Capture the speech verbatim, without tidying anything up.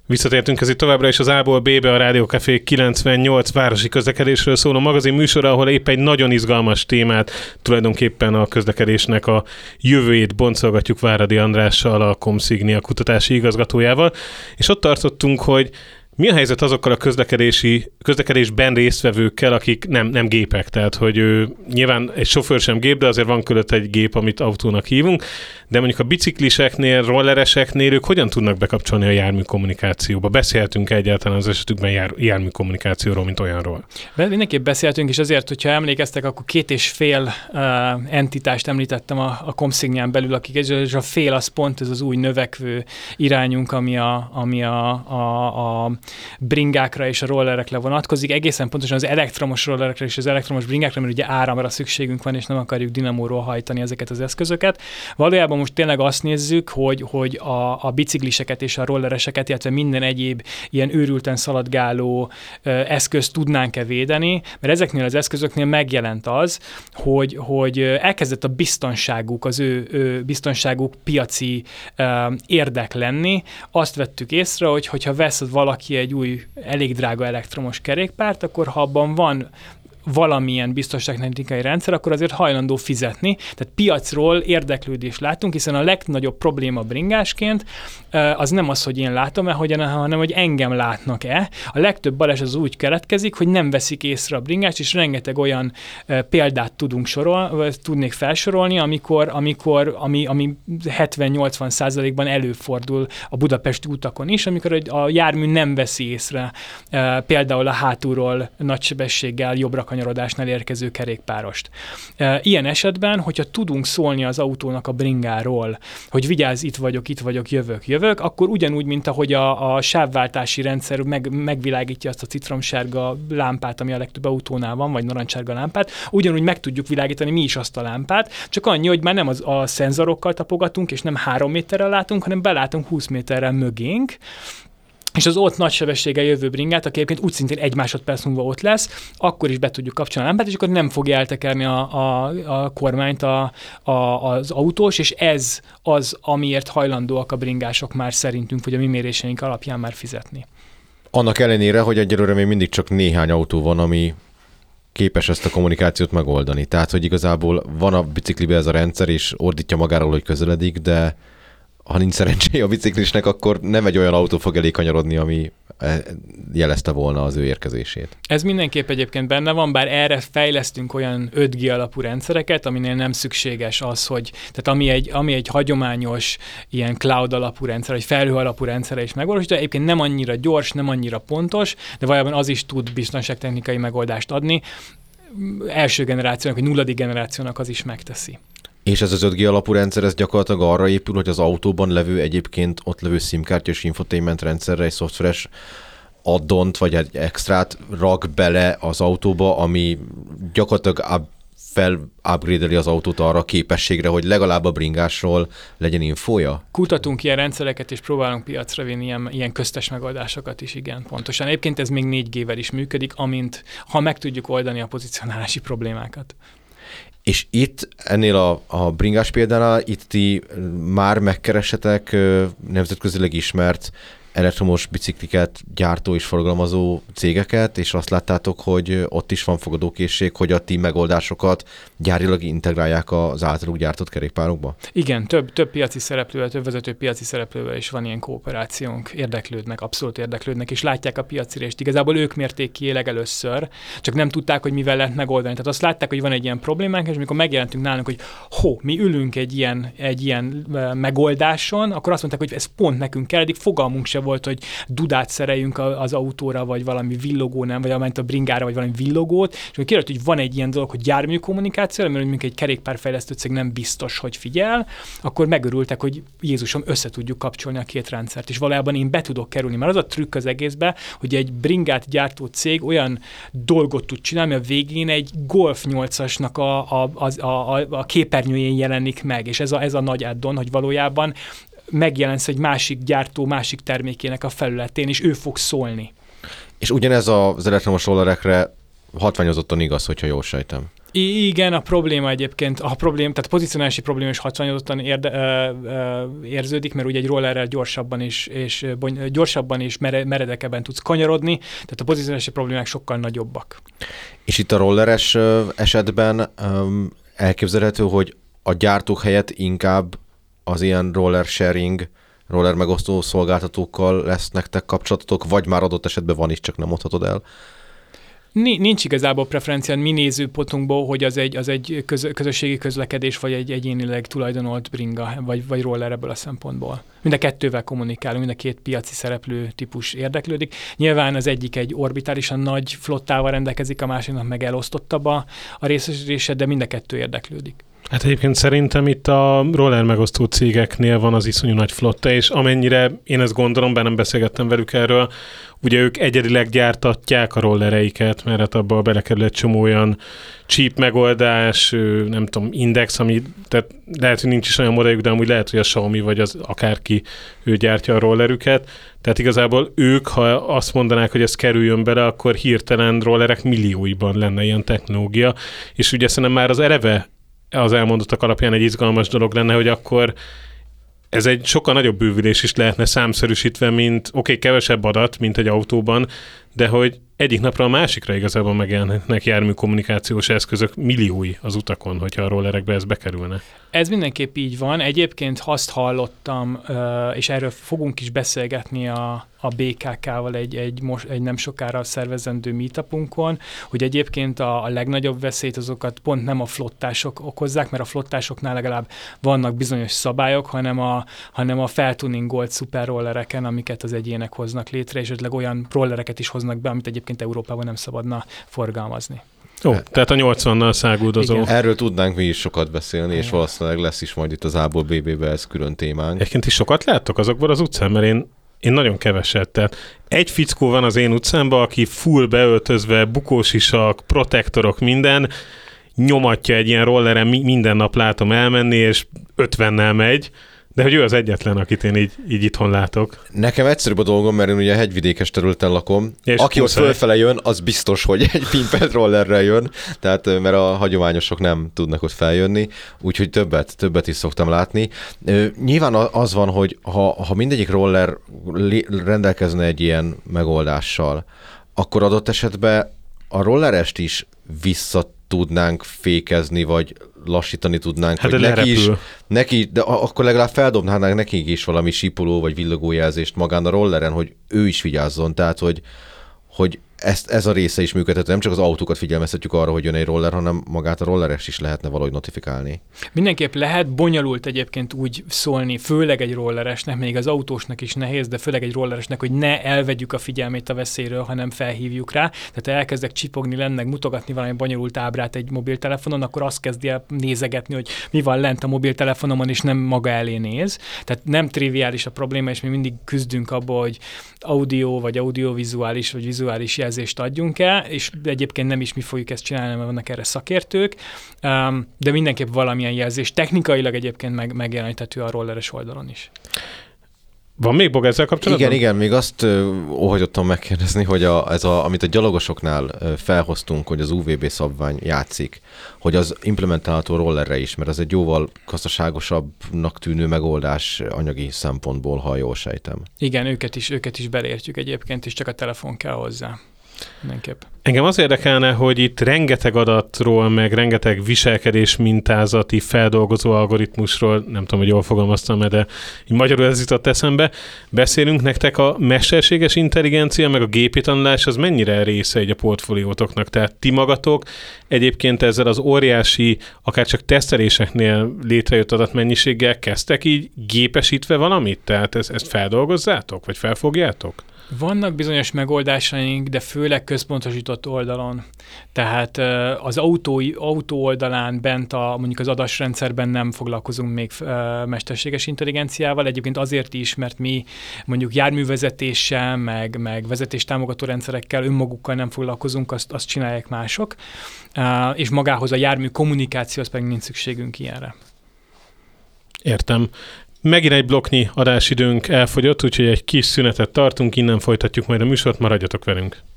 Visszatértünk ez itt továbbra is az A-ból B-be, a Rádió Café kilencvennyolc városi közlekedésről szóló magazin műsora, ahol épp egy nagyon izgalmas témát, tulajdonképpen a közlekedésnek a jövőjét boncolgatjuk Váradi Andrással, a Comsignia kutatási igazgatójával, és ott tartottunk, hogy mi a helyzet azokkal a közlekedési, közlekedésben résztvevőkkel, akik nem, nem gépek? Tehát, hogy ő, nyilván egy sofőr sem gép, de azért van körülött egy gép, amit autónak hívunk, de mondjuk a bicikliseknél, rollereseknél ők hogyan tudnak bekapcsolni a jármű kommunikációba? Beszéltünk egyáltalán az esetükben jár, jármű kommunikációról, mint olyanról? Be, mindenképp beszéltünk, és azért, hogyha emlékeztek, akkor két és fél uh, entitást említettem a, a Comsignián belül, akik, és a fél az pont ez az új növekvő irányunk, ami a, ami a, a, a bringákra és a rollerekre vonatkozik, egészen pontosan az elektromos rollerekre és az elektromos bringákra, mert ugye áramra szükségünk van, és nem akarjuk dinamóról hajtani ezeket az eszközöket. Valójában most tényleg azt nézzük, hogy, hogy a, a bicikliseket és a rollereseket, illetve minden egyéb ilyen őrülten szaladgáló ö, eszközt tudnánk-e védeni, mert ezeknél az eszközöknél megjelent az, hogy, hogy elkezdett a biztonságuk, az ő, ő biztonságuk piaci ö, érdek lenni. Azt vettük észre, hogy hogyha vesz valaki egy új, elég drága elektromos kerékpárt, akkor ha abban van valamilyen biztonságtechnikai rendszer, akkor azért hajlandó fizetni. Tehát piacról érdeklődést látunk, hiszen a legnagyobb probléma bringásként az nem az, hogy én látom-e, hanem hogy engem látnak-e. A legtöbb baleset az úgy keletkezik, hogy nem veszik észre a bringást, és rengeteg olyan példát tudunk sorol, vagy tudnék felsorolni, amikor, amikor ami, ami hetven-nyolcvan százalékban előfordul a budapesti utakon is, amikor a jármű nem veszi észre például a hátulról nagy sebességgel jobbra kanyarodásnál érkező kerékpárost. Ilyen esetben, hogyha tudunk szólni az autónak a bringáról, hogy vigyázz, itt vagyok, itt vagyok, jövök, jövök, akkor ugyanúgy, mint ahogy a, a sávváltási rendszer meg, megvilágítja azt a citromsárga lámpát, ami a legtöbb autónál van, vagy narancssárga lámpát, ugyanúgy meg tudjuk világítani mi is azt a lámpát, csak annyi, hogy már nem az, a szenzorokkal tapogatunk, és nem három méterrel látunk, hanem belátunk húsz méterrel mögénk, és az ott nagy sebességgel jövő bringát, aki egyébként úgy szintén egy másodperc múlva ott lesz, akkor is be tudjuk kapcsolni a lámpát, és akkor nem fogja eltekerni a, a, a kormányt a, a, az autós, és ez az, amiért hajlandóak a bringások már szerintünk, vagy a mi méréseink alapján már fizetni. Annak ellenére, hogy egyelőre még mindig csak néhány autó van, ami képes ezt a kommunikációt megoldani. Tehát, hogy igazából van a biciklibe ez a rendszer, és ordítja magáról, hogy közeledik, de ha nincs szerencséje a biciklisnek, akkor nem egy olyan autó fog elé kanyarodni, ami jelezte volna az ő érkezését. Ez mindenképp egyébként benne van, bár erre fejlesztünk olyan öt G alapú rendszereket, aminél nem szükséges az, hogy, tehát ami egy, ami egy hagyományos ilyen cloud alapú rendszer, vagy felhő alapú rendszere is megvalósítja, egyébként nem annyira gyors, nem annyira pontos, de valójában az is tud biztonságtechnikai megoldást adni. Első generációnak, vagy nulladik generációnak az is megteszi. És ez az öt G alapú rendszer, ez gyakorlatilag arra épül, hogy az autóban levő egyébként ott levő SIM-kártya és infotainment rendszerre egy szoftveres addont, vagy egy extrát rak bele az autóba, ami gyakorlatilag up, fel upgrade-eli az autót arra a képességre, hogy legalább a bringásról legyen infója? Kutatunk ilyen rendszereket, és próbálunk piacra vinni ilyen, ilyen köztes megoldásokat is, igen, pontosan. Egyébként ez még négy G-vel is működik, amint, ha meg tudjuk oldani a pozicionálási problémákat. És itt ennél a, a bringás példánál, itt ti már megkeresetek nemzetközileg ismert elektromos bicikliket gyártó és forgalmazó cégeket, és azt láttátok, hogy ott is van fogadókészség, hogy a ti megoldásokat gyárilag integrálják az általuk gyártott kerékpárokba? Igen, több, több piaci szereplővel, több vezető piaci szereplővel is van ilyen kooperációnk, érdeklődnek, abszolút érdeklődnek, és látják a piacirést. Igazából ők mérték ki legelőször, csak nem tudták, hogy mivel lehet megoldani. Tehát azt látták, hogy van egy ilyen problémánk, és amikor megjelentünk nálunk, hogy ho, mi ülünk egy ilyen, egy ilyen megoldáson, akkor azt mondták, hogy ez pont nekünk kell, eddig fogalmunk se volt, hogy dudát szereljünk az autóra, vagy valami villogó, nem, vagy amint a bringára, vagy valami villogót, és akkor kérdött, hogy van egy ilyen dolog, hogy jármű kommunikáció, mert mondjuk egy kerékpárfejlesztő cég nem biztos, hogy figyel, akkor megörültek, hogy Jézusom, össze tudjuk kapcsolni a két rendszert, és valójában én be tudok kerülni. Mert az a trükk az egészben, hogy egy bringát gyártó cég olyan dolgot tud csinálni, ami a végén egy Golf nyolcasnak a, a, a, a, a képernyőjén jelenik meg, és ez a, ez a nagy addon, hogy valójában megjelensz egy másik gyártó, másik termékének a felületén, és ő fog szólni. És ugyanez az elektromos rollerekre hatványozottan igaz, hogyha jól sejtem. I- igen, a probléma egyébként, a problém, tehát a pozicionálási probléma is hatványozottan érde, ö, ö, érződik, mert ugye egy rollerrel gyorsabban is, és bony, gyorsabban és mere, meredekebben tudsz kanyarodni, tehát a pozicionálási problémák sokkal nagyobbak. És itt a rolleres esetben um, elképzelhető, hogy a gyártók helyett inkább az ilyen roller sharing, roller megosztó szolgáltatókkal lesz nektek kapcsolatotok, vagy már adott esetben van is, csak nem mondhatod el? Nincs igazából preferencia mi nézőpontunkból, hogy az egy, az egy köz, közösségi közlekedés, vagy egy egyénileg tulajdonolt bringa, vagy, vagy roller ebből a szempontból. Mind a kettővel kommunikálunk, mind a két piaci szereplő típus érdeklődik. Nyilván az egyik egy orbitálisan nagy flottával rendelkezik, a másiknak meg elosztottabb a, a részesedése, de mind a kettő érdeklődik. Hát egyébként szerintem itt a roller megosztó cégeknél van az iszonyú nagy flotta, és amennyire én ezt gondolom, bár nem beszélgettem velük erről, ugye ők egyedileg gyártatják a rollereiket, mert hát abba belekerül egy csomó olyan cheap megoldás, nem tudom, index, ami, tehát lehet, hogy nincs is olyan modellük, de amúgy lehet, hogy a Xiaomi vagy az akárki ő gyártja a rollerüket. Tehát igazából ők, ha azt mondanák, hogy ez kerüljön bele, akkor hirtelen rollerek millióiban lenne ilyen technológia, és ugye szerintem már az eleve az elmondottak alapján egy izgalmas dolog lenne, hogy akkor ez egy sokkal nagyobb bővülés is lehetne számszerűsítve, mint oké, okay, kevesebb adat, mint egy autóban, de hogy egyik napra a másikra igazából megjelennek járműkommunikációs eszközök milliói az utakon, hogyha a rollerekbe ez bekerülne. Ez mindenképp így van. Egyébként azt hallottam, és erről fogunk is beszélgetni a, a bé ká ká-val egy, egy, most, egy nem sokára szervezendő meetupunkon, hogy egyébként a, a legnagyobb veszélyt azokat pont nem a flottások okozzák, mert a flottásoknál legalább vannak bizonyos szabályok, hanem a, hanem a feltuningolt szuperrollereken, amiket az egyének hoznak létre, és ötleg olyan rollereket is hoznak be, amit egyébként Európában nem szabadna forgalmazni. Ó, tehát a nyolcvannal száguldozó. Igen. Erről tudnánk mi is sokat beszélni, és valószínűleg lesz is majd itt az A-ból bé bé-be ez külön témánk. Egyébként is sokat láttok azokból az utcán, mert én, én nagyon keveset. Tehát egy fickó van az én utcámban, aki full beöltözve, bukósisak, protektorok, minden, nyomatja egy ilyen rolleren, minden nap látom elmenni, és ötvennel megy, de hogy ő az egyetlen, akit én így, így itthon látok. Nekem egyszerűbb a dolgom, mert én ugye hegyvidékes területen lakom. És aki ott fölfele jön, az biztos, hogy egy pimpelt rollerrel jön, tehát mert a hagyományosok nem tudnak ott feljönni, úgyhogy többet, többet is szoktam látni. Nyilván az van, hogy ha, ha mindegyik roller rendelkezne egy ilyen megoldással, akkor adott esetben a rollerest is vissza tudnánk fékezni, vagy lassítani tudnánk, hát hogy neki is, neki, de akkor legalább feldobnánk nekik is valami sípoló vagy villogójelzést magán a rolleren, hogy ő is vigyázzon, tehát hogy, hogy ezt, ez a része is működhető. Nem csak az autókat figyelmeztetjük arra, hogy jön egy roller, hanem magát a rolleres is lehetne valahogy notifikálni. Mindenképp lehet, bonyolult egyébként úgy szólni, főleg egy rolleresnek, még az autósnak is nehéz, de főleg egy rolleresnek, hogy ne elvegyük a figyelmét a veszélyről, hanem felhívjuk rá. Tehát elkezdek csipogni lennek, mutogatni valami bonyolult ábrát egy mobiltelefonon, akkor azt kezdi el nézegetni, hogy mi van lent a mobiltelefonomon, és nem maga elé néz. Tehát nem triviális a probléma, és mi mindig küzdünk abból, hogy audio, vagy audiovizuális, vagy vizuális jelzést adjunk el, és egyébként nem is mi fogjuk ezt csinálni, mert vannak erre szakértők, de mindenképp valamilyen jelzés. Technikailag egyébként meg, megjeleníthető a rolleres oldalon is. Van még Bog ezzel kapcsolatban? Igen, igen, még azt óhagyottam megkérdezni, hogy a, ez a, amit a gyalogosoknál felhoztunk, hogy az u vé bé szabvány játszik, hogy az implementálható rollerre is, mert ez egy jóval gazdaságosabbnak tűnő megoldás anyagi szempontból, ha jól sejtem. Igen, őket is, őket is belértjük egyébként, és csak a telefon kell hozzá. Mindenképp. Engem az érdekelne, hogy itt rengeteg adatról, meg rengeteg viselkedés mintázati feldolgozó algoritmusról, nem tudom, hogy jól fogalmaztam, de így magyarul ez jutott eszembe, beszélünk. Nektek a mesterséges intelligencia, meg a gépi tanulás, az mennyire része egy a portfóliótoknak? Tehát ti magatok egyébként ezzel az óriási, akár csak teszteléseknél létrejött adatmennyiséggel kezdtek így gépesítve valamit? Tehát ezt, ezt feldolgozzátok, vagy felfogjátok? Vannak bizonyos megoldásaink, de főleg központosított oldalon. Tehát az autó, autó oldalán bent a, mondjuk az adásrendszerben nem foglalkozunk még mesterséges intelligenciával. Egyébként azért is, mert mi mondjuk járművezetéssel, meg, meg vezetéstámogató rendszerekkel önmagukkal nem foglalkozunk, azt, azt csinálják mások. És magához a jármű kommunikációhoz pedig nincs szükségünk ilyenre. Értem. Megint egy blokknyi adásidőnk elfogyott, úgyhogy egy kis szünetet tartunk, innen folytatjuk majd a műsort, maradjatok velünk.